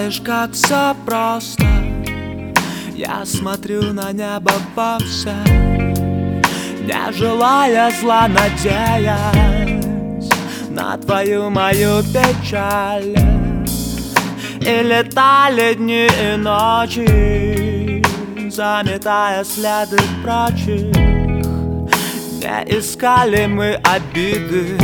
знаешь, как все просто. Я смотрю на небо вовсе, не желая зла, надеясь на твою мою печаль. И летали дни и ночи, заметая следы прочих. Не искали мы обиды.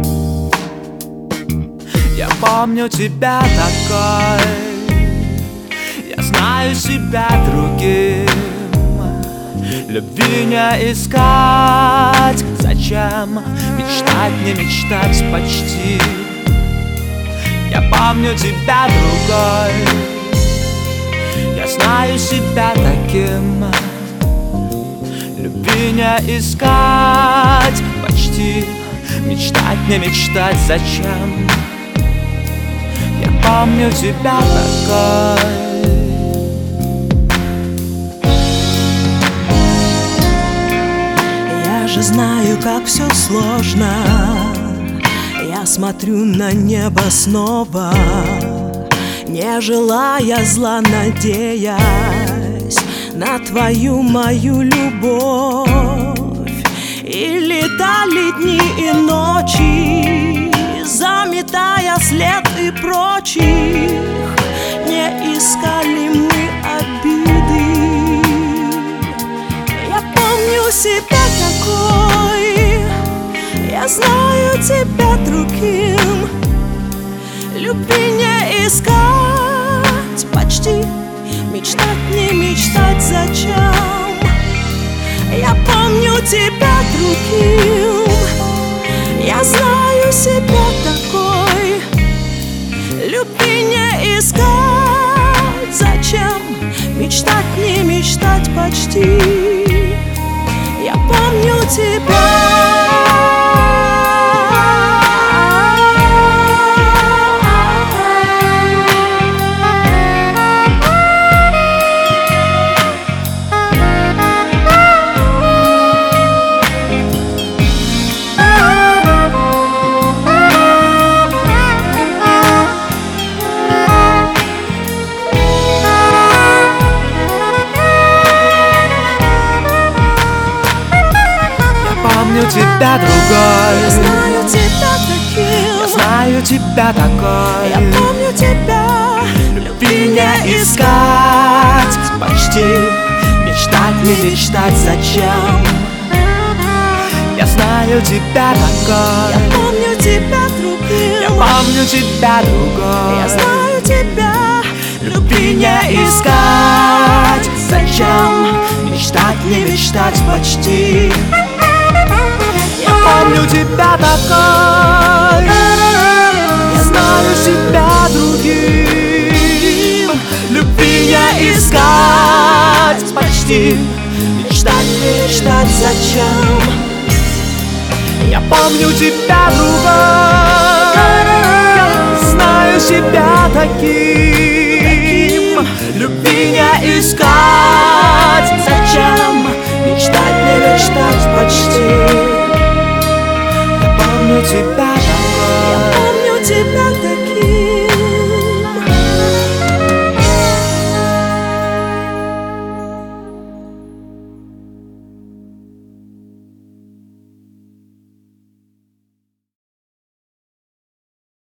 Я помню тебя такой, я знаю себя другим. Любви не искать, зачем мечтать, не мечтать почти. Я помню тебя другой, я знаю себя таким. Любви не искать почти, мечтать, не мечтать зачем. Я помню тебя такой. Я же знаю, как все сложно. Я смотрю на небо снова, не желая зла, надеясь на твою мою любовь. И летали дни и ночи, заметая след и прочих. Не искали мы обиды. Я помню себя такой, я знаю тебя другим. Любви не искать почти, мечтать, не мечтать зачем. Я помню тебя другим, я знаю себя такой. Любви не искать зачем, мечтать, не мечтать почти. Я помню тебя. Помню тебя другой, Я знаю тебя таким, я знаю тебя такой. я помню тебя. Любви не искать почти, мечтать, не мечтать зачем. Я знаю тебя такой, Я помню тебя другим, я помню тебя другой. я знаю тебя. Любви не искать зачем, мечтать, не мечтать почти. Я помню тебя такой, я знаю себя другим. Любви не искать почти, мечтать, не мечтать зачем. Я помню тебя другой, я знаю себя таким. Любви не искать зачем, мечтать, не мечтать почти. Я помню тебя.